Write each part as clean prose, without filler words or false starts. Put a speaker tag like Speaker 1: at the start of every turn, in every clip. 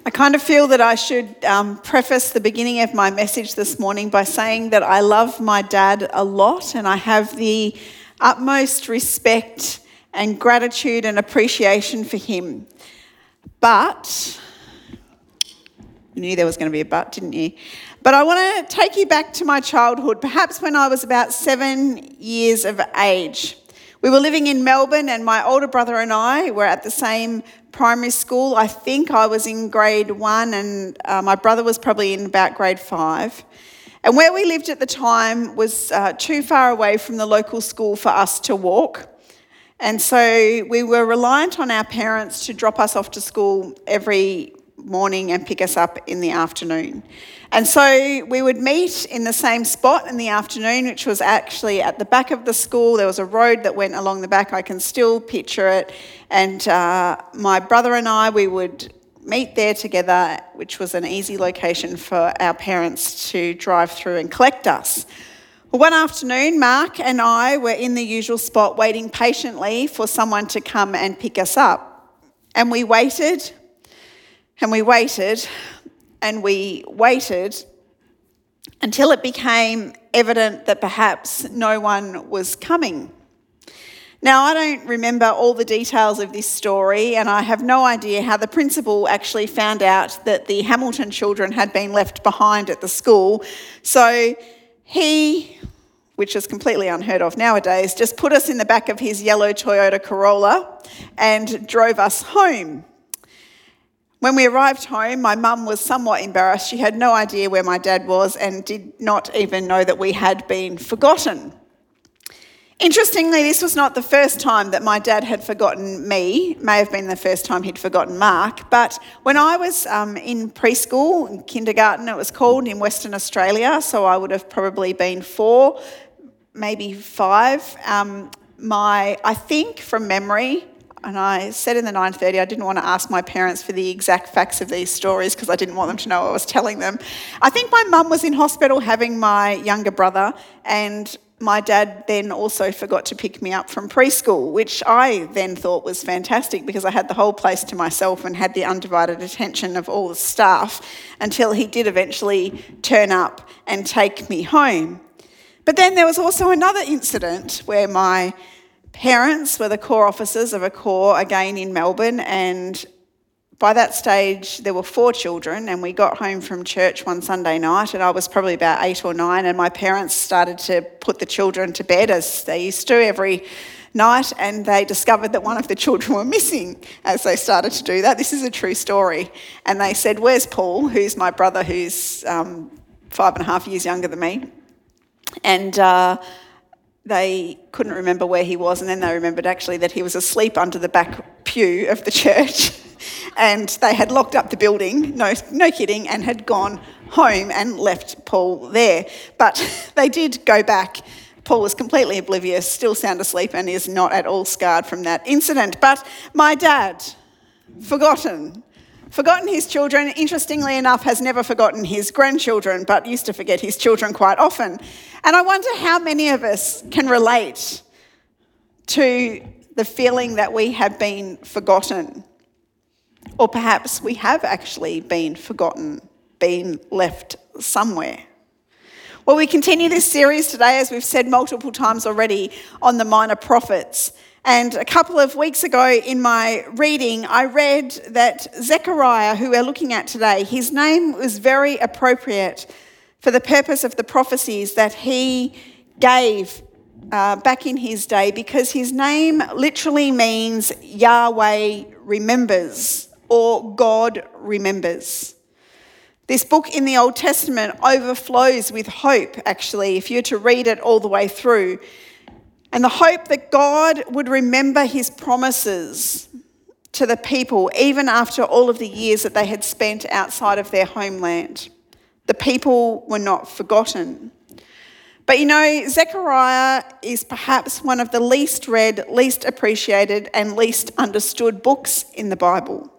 Speaker 1: I kind of feel that I should preface the beginning of my message this morning by saying that I love my dad a lot and I have the utmost respect and gratitude and appreciation for him. But, you knew there was going to be a but, didn't you? But I want to take you back to my childhood, perhaps when I was about 7 years of age. We were living in Melbourne and my older brother and I were at the same primary school. I think I was in grade 1 and my brother was probably in about grade 5. And where we lived at the time was too far away from the local school for us to walk. And so we were reliant on our parents to drop us off to school every morning and pick us up in the afternoon. And so we would meet in the same spot in the afternoon, which was actually at the back of the school. There was a road that went along the back. I can still picture it. And my brother and I, we would meet there together, which was an easy location for our parents to drive through and collect us. Well, one afternoon, Mark and I were in the usual spot waiting patiently for someone to come and pick us up. And we waited and we waited and we waited until it became evident that perhaps no one was coming. Now, I don't remember all the details of this story, and I have no idea how the principal actually found out that the Hamilton children had been left behind at the school. So he, which is completely unheard of nowadays, just put us in the back of his yellow Toyota Corolla and drove us home. When we arrived home, my mum was somewhat embarrassed. She had no idea where my dad was and did not even know that we had been forgotten. Interestingly, this was not the first time that my dad had forgotten me. It may have been the first time he'd forgotten Mark. But when I was in preschool, in kindergarten it was called, in Western Australia, so I would have probably been 4, maybe 5. I think from memory, and I said in the 9:30 I didn't want to ask my parents for the exact facts of these stories because I didn't want them to know I was telling them. I think my mum was in hospital having my younger brother, and my dad then also forgot to pick me up from preschool, which I then thought was fantastic because I had the whole place to myself and had the undivided attention of all the staff until he did eventually turn up and take me home. But then there was also another incident where my parents were the corps officers of a corps again in Melbourne, and by that stage there were 4 children, and we got home from church one Sunday night and I was probably about 8 or 9, and my parents started to put the children to bed as they used to every night, and they discovered that one of the children were missing as they started to do that. This is a true story. And they said, "Where's Paul?" who's my brother, who's 5.5 years younger than me. And they couldn't remember where he was, and then they remembered actually that he was asleep under the back pew of the church and they had locked up the building, no kidding, and had gone home and left Paul there. But they did go back. Paul was completely oblivious, still sound asleep, and is not at all scarred from that incident. But my dad, forgotten his children, interestingly enough, has never forgotten his grandchildren, but used to forget his children quite often. And I wonder how many of us can relate to the feeling that we have been forgotten. Or perhaps we have actually been forgotten, been left somewhere. Well, we continue this series today, as we've said multiple times already, on the minor prophets. And a couple of weeks ago in my reading, I read that Zechariah, who we're looking at today, his name was very appropriate for the purpose of the prophecies that he gave back in his day, because his name literally means Yahweh remembers, or God remembers. This book in the Old Testament overflows with hope, actually, if you're to read it all the way through. And the hope that God would remember his promises to the people, even after all of the years that they had spent outside of their homeland. The people were not forgotten. But you know, Zechariah is perhaps one of the least read, least appreciated, and least understood books in the Bible.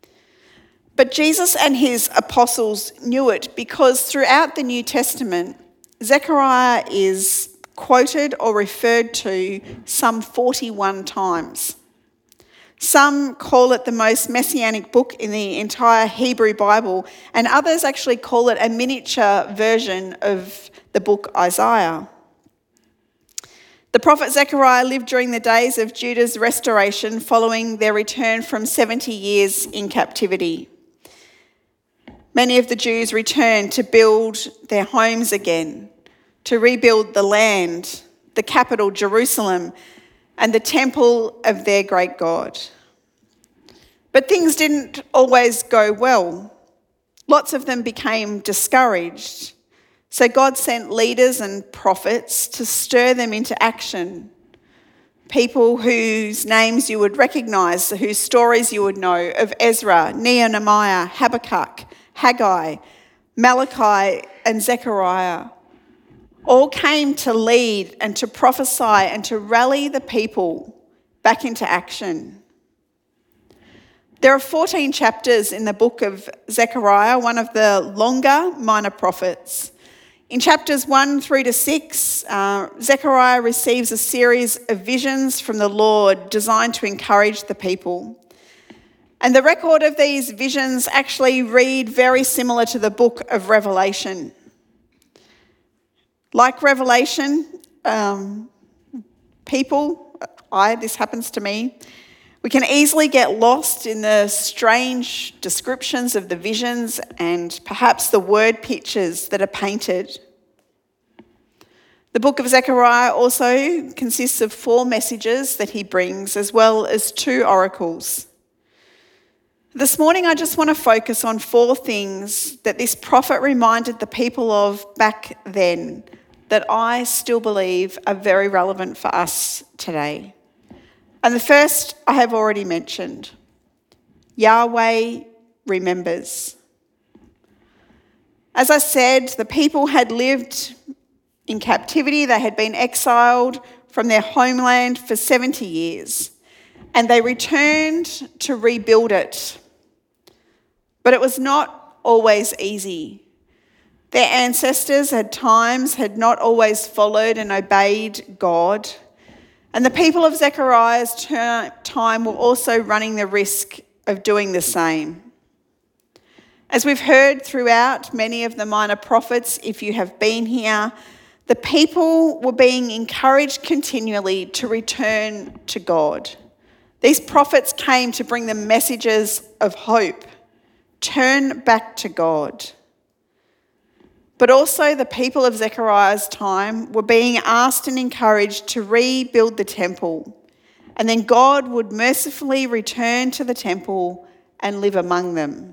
Speaker 1: But Jesus and his apostles knew it, because throughout the New Testament, Zechariah is quoted or referred to some 41 times. Some call it the most messianic book in the entire Hebrew Bible, and others actually call it a miniature version of the book Isaiah. The prophet Zechariah lived during the days of Judah's restoration following their return from 70 years in captivity. Many of the Jews returned to build their homes again, to rebuild the land, the capital Jerusalem, and the temple of their great God. But things didn't always go well. Lots of them became discouraged. So God sent leaders and prophets to stir them into action. People whose names you would recognise, whose stories you would know, of Ezra, Nehemiah, Habakkuk, Haggai, Malachi, and Zechariah. All came to lead and to prophesy and to rally the people back into action. There are 14 chapters in the book of Zechariah, one of the longer minor prophets. In chapters 1 through to 6, Zechariah receives a series of visions from the Lord designed to encourage the people. And the record of these visions actually read very similar to the book of Revelation. Like Revelation, this happens to me, we can easily get lost in the strange descriptions of the visions and perhaps the word pictures that are painted. The book of Zechariah also consists of 4 messages that he brings, as well as 2 oracles. This morning, I just want to focus on 4 things that this prophet reminded the people of back then, that I still believe are very relevant for us today. And the first I have already mentioned. Yahweh remembers. As I said, the people had lived in captivity. They had been exiled from their homeland for 70 years, and they returned to rebuild it. But it was not always easy. Their ancestors at times had not always followed and obeyed God. And the people of Zechariah's time were also running the risk of doing the same. As we've heard throughout many of the minor prophets, if you have been here, the people were being encouraged continually to return to God. These prophets came to bring them messages of hope. Turn back to God. But also the people of Zechariah's time were being asked and encouraged to rebuild the temple, and then God would mercifully return to the temple and live among them.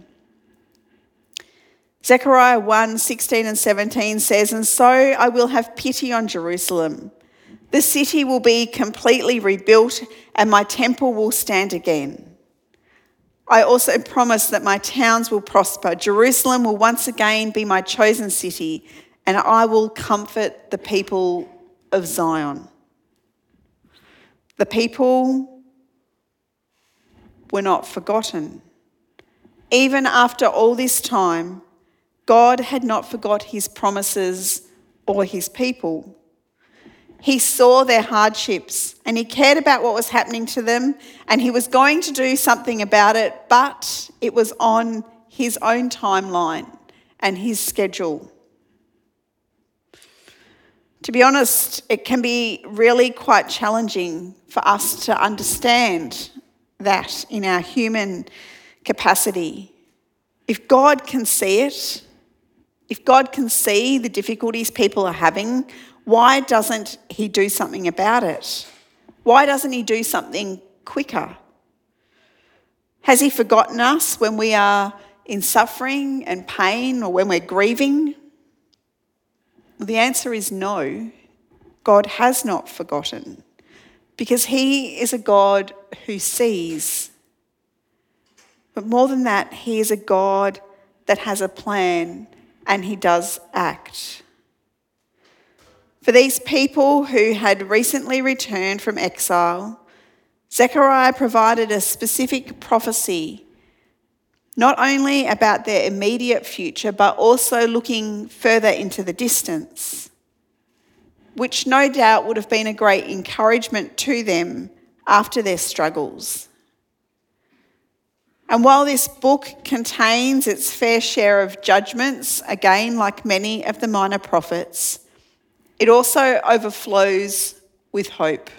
Speaker 1: Zechariah 1:16 and 17 says, "And so I will have pity on Jerusalem. The city will be completely rebuilt and my temple will stand again. I also promise that my towns will prosper. Jerusalem will once again be my chosen city, and I will comfort the people of Zion." The people were not forgotten. Even after all this time, God had not forgot his promises or his people. He saw their hardships and he cared about what was happening to them, and he was going to do something about it, but it was on his own timeline and his schedule. To be honest, it can be really quite challenging for us to understand that in our human capacity. If God can see it, if God can see the difficulties people are having, why doesn't he do something about it? Why doesn't he do something quicker? Has he forgotten us when we are in suffering and pain or when we're grieving? Well, the answer is no. God has not forgotten, because he is a God who sees. But more than that, he is a God that has a plan and he does act. For these people who had recently returned from exile, Zechariah provided a specific prophecy, not only about their immediate future, but also looking further into the distance, which no doubt would have been a great encouragement to them after their struggles. And while this book contains its fair share of judgments, again, like many of the minor prophets, it also overflows with hope.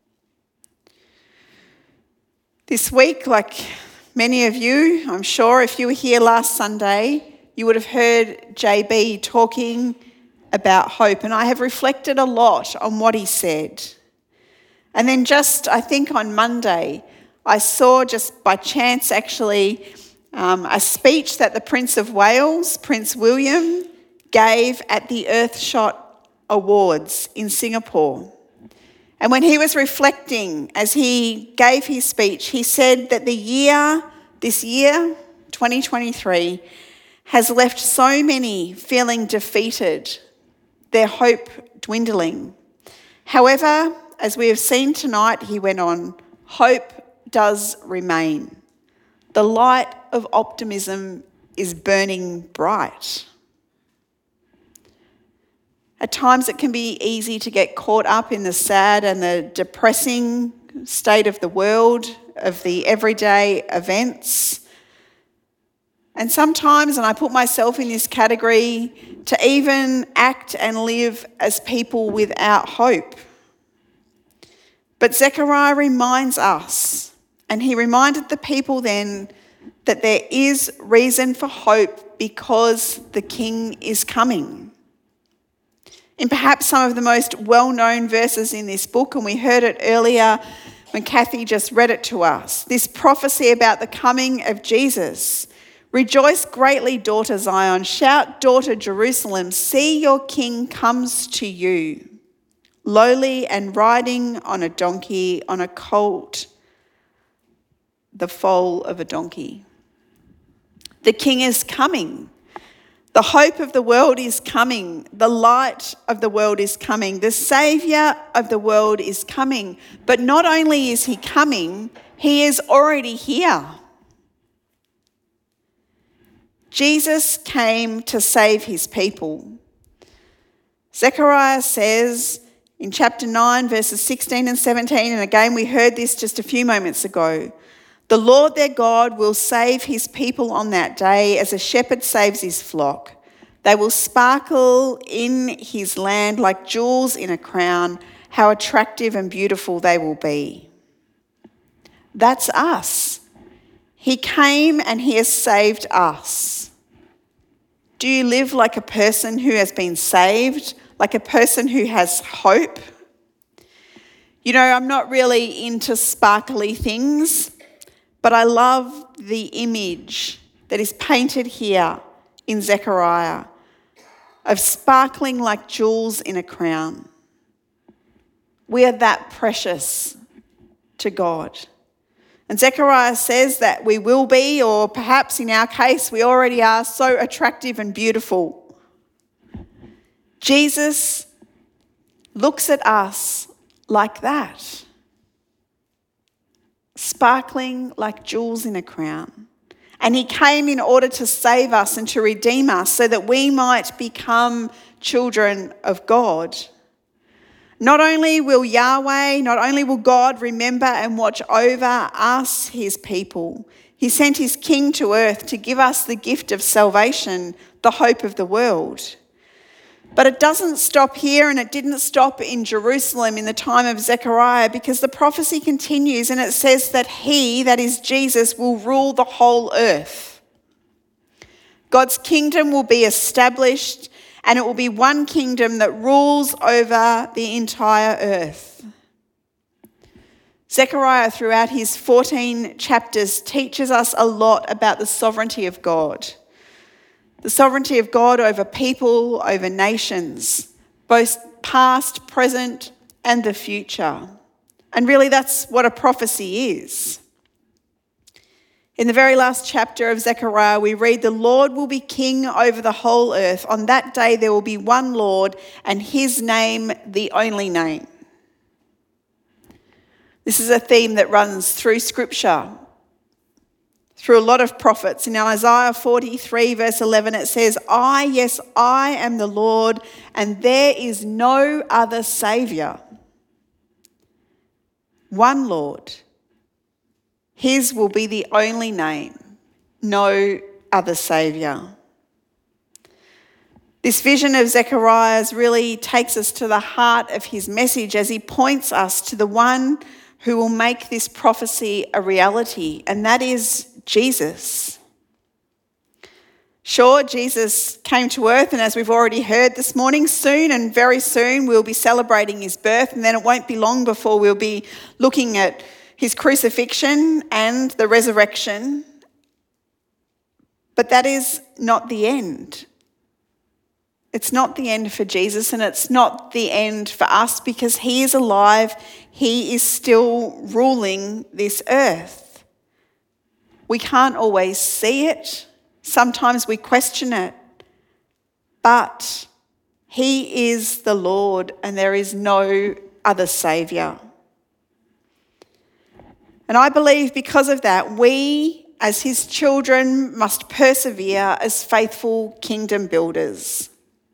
Speaker 1: This week, like many of you, I'm sure if you were here last Sunday, you would have heard JB talking about hope. And I have reflected a lot on what he said. And then I think on Monday, I saw just by chance actually a speech that the Prince of Wales, Prince William, gave at the Earthshot Awards in Singapore. And when he was reflecting as he gave his speech, he said that this year, 2023, has left so many feeling defeated, their hope dwindling. However, as we have seen tonight, he went on, hope does remain. The light of optimism is burning bright. At times it can be easy to get caught up in the sad and the depressing state of the world, of the everyday events. And sometimes, and I put myself in this category, to even act and live as people without hope. But Zechariah reminds us, and he reminded the people then, that there is reason for hope because the King is coming. In perhaps some of the most well-known verses in this book, and we heard it earlier when Kathy just read it to us, this prophecy about the coming of Jesus. Rejoice greatly, daughter Zion. Shout, daughter Jerusalem. See, your king comes to you, lowly and riding on a donkey, on a colt, the foal of a donkey. The king is coming. The hope of the world is coming. The light of the world is coming. The Saviour of the world is coming. But not only is he coming, he is already here. Jesus came to save his people. Zechariah says in chapter 9, verses 16 and 17, and again we heard this just a few moments ago, the Lord their God will save his people on that day as a shepherd saves his flock. They will sparkle in his land like jewels in a crown. How attractive and beautiful they will be. That's us. He came and he has saved us. Do you live like a person who has been saved, like a person who has hope? You know, I'm not really into sparkly things, but I love the image that is painted here in Zechariah of sparkling like jewels in a crown. We are that precious to God. And Zechariah says that we will be, or perhaps in our case, we already are, so attractive and beautiful. Jesus looks at us like that. Sparkling like jewels in a crown. And he came in order to save us and to redeem us so that we might become children of God. Not only will God remember and watch over us, his people, he sent his King to earth to give us the gift of salvation, the hope of the world. But it doesn't stop here, and it didn't stop in Jerusalem in the time of Zechariah, because the prophecy continues and it says that he, that is Jesus, will rule the whole earth. God's kingdom will be established, and it will be one kingdom that rules over the entire earth. Zechariah, throughout his 14 chapters, teaches us a lot about the sovereignty of God. The sovereignty of God over people, over nations, both past, present, and the future. And really that's what a prophecy is. In the very last chapter of Zechariah, we read, the Lord will be king over the whole earth. On that day there will be one Lord, and his name the only name. This is a theme that runs through Scripture, through a lot of prophets. In Isaiah 43 verse 11 it says, I am the Lord, and there is no other Saviour. One Lord. His will be the only name. no other saviour. This vision of Zechariah's really takes us to the heart of his message as he points us to the one who will make this prophecy a reality, and that is Jesus. Sure, Jesus came to earth, and as we've already heard this morning, soon and very soon we'll be celebrating his birth, and then it won't be long before we'll be looking at his crucifixion and the resurrection. But that is not the end. It's not the end for Jesus, and it's not the end for us, because he is alive. He is still ruling this earth. We can't always see it. Sometimes we question it. But he is the Lord, and there is no other saviour. And I believe because of that, we as his children must persevere as faithful kingdom builders.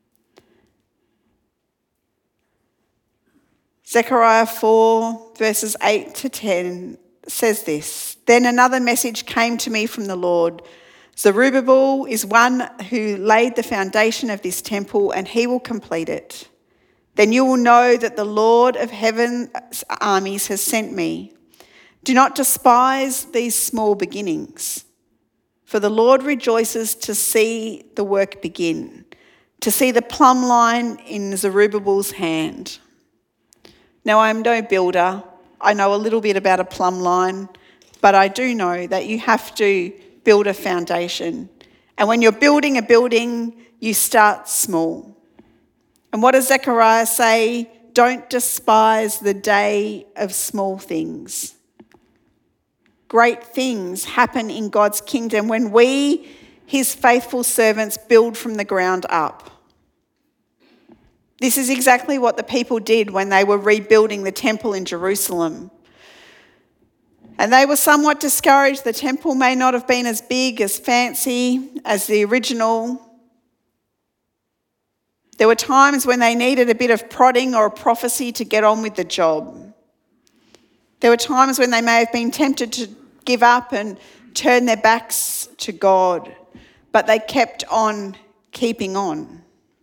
Speaker 1: Zechariah 4 verses 8 to 10 says this: "Then another message came to me from the Lord. Zerubbabel is one who laid the foundation of this temple, and he will complete it. Then you will know that the Lord of heaven's armies has sent me. Do not despise these small beginnings, for the Lord rejoices to see the work begin, to see the plumb line in Zerubbabel's hand." Now, I'm no builder. I know a little bit about a plumb line, but I do know that you have to build a foundation. And when you're building a building, you start small. And what does Zechariah say? Don't despise the day of small things. Great things happen in God's kingdom when we, his faithful servants, build from the ground up. This is exactly what the people did when they were rebuilding the temple in Jerusalem. And they were somewhat discouraged. The temple may not have been as big, as fancy as the original. There were times when they needed a bit of prodding or a prophecy to get on with the job. There were times when they may have been tempted to give up and turn their backs to God, but they kept on keeping on.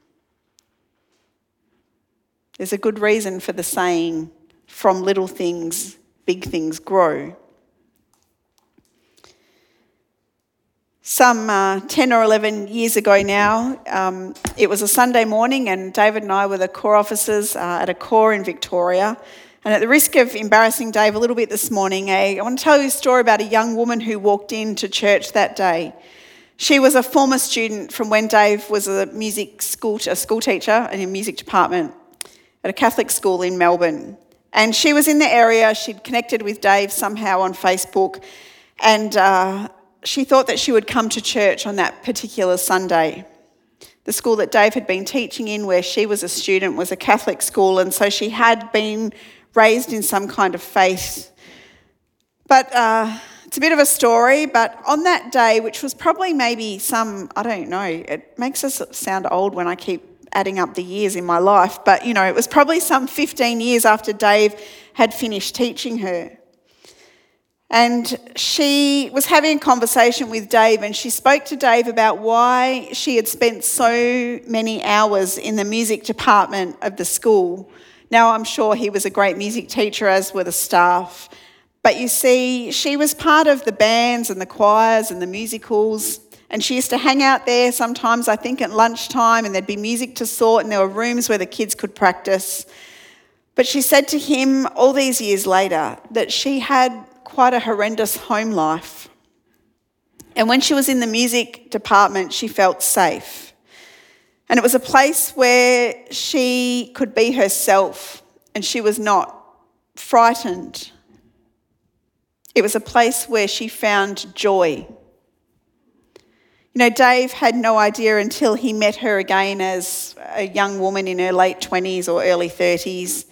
Speaker 1: There's a good reason for the saying, "From little things, big things grow." Some 10 or 11 years ago now, it was a Sunday morning, and David and I were the corps officers at a corps in Victoria. And at the risk of embarrassing Dave a little bit this morning, I want to tell you a story about a young woman who walked into church that day. She was a former student from when Dave was a school teacher in a music department at a Catholic school in Melbourne. And she was in the area. She'd connected with Dave somehow on Facebook, and she thought that she would come to church on that particular Sunday. The school that Dave had been teaching in, where she was a student, was a Catholic school, and so she had been raised in some kind of faith. But it's a bit of a story, but on that day, which was probably maybe it makes us sound old when I keep adding up the years in my life, but it was probably some 15 years after Dave had finished teaching her. And she was having a conversation with Dave, and she spoke to Dave about why she had spent so many hours in the music department of the school. Now, I'm sure he was a great music teacher, as were the staff. But you see, she was part of the bands and the choirs and the musicals, and she used to hang out there sometimes, I think, at lunchtime, and there'd be music to sort, and there were rooms where the kids could practice. But she said to him all these years later that she had quite a horrendous home life. And when she was in the music department, she felt safe. And it was a place where she could be herself, and she was not frightened. It was a place where she found joy. Dave had no idea until he met her again as a young woman in her late 20s or early 30s.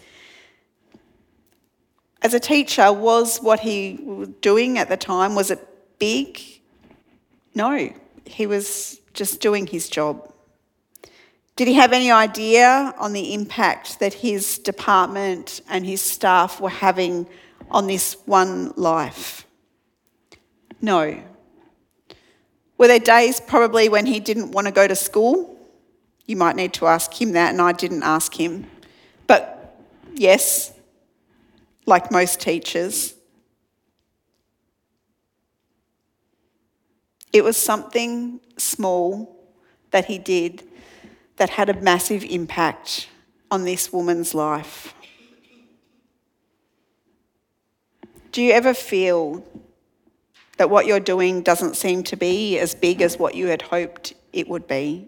Speaker 1: As a teacher, was what he was doing at the time, was it big? No, he was just doing his job. Did he have any idea on the impact that his department and his staff were having on this one life? No. Were there days probably when he didn't want to go to school? You might need to ask him that, and I didn't ask him. But yes, like most teachers, it was something small that he did that had a massive impact on this woman's life. Do you ever feel that what you're doing doesn't seem to be as big as what you had hoped it would be?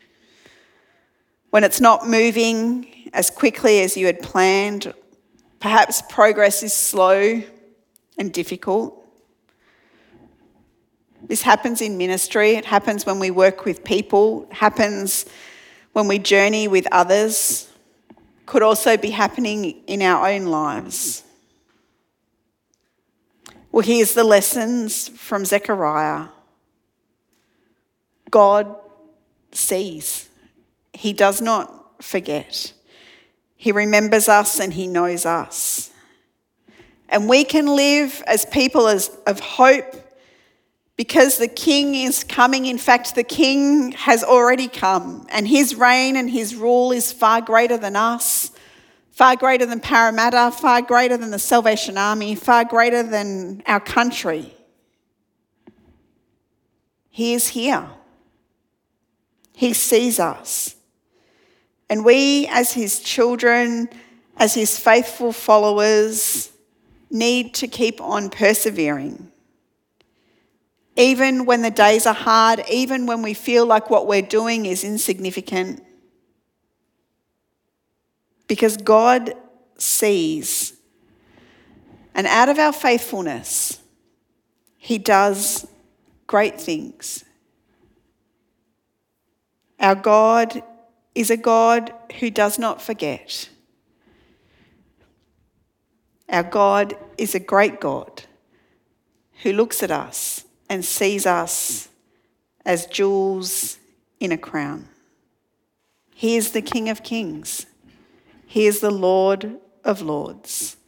Speaker 1: When it's not moving as quickly as you had planned, perhaps progress is slow and difficult. This happens in ministry. It happens when we work with people. It happens when we journey with others. It could also be happening in our own lives. Well, here's the lessons from Zechariah. God sees. He does not forget. He remembers us and he knows us. And we can live as people of hope because the King is coming. In fact, the King has already come, and his reign and his rule is far greater than us, far greater than Parramatta, far greater than the Salvation Army, far greater than our country. He is here. He sees us. And we, as his children, as his faithful followers, need to keep on persevering. Even when the days are hard, even when we feel like what we're doing is insignificant. Because God sees. And out of our faithfulness, he does great things. Our God is a God who does not forget. Our God is a great God who looks at us and sees us as jewels in a crown. He is the King of Kings. He is the Lord of Lords.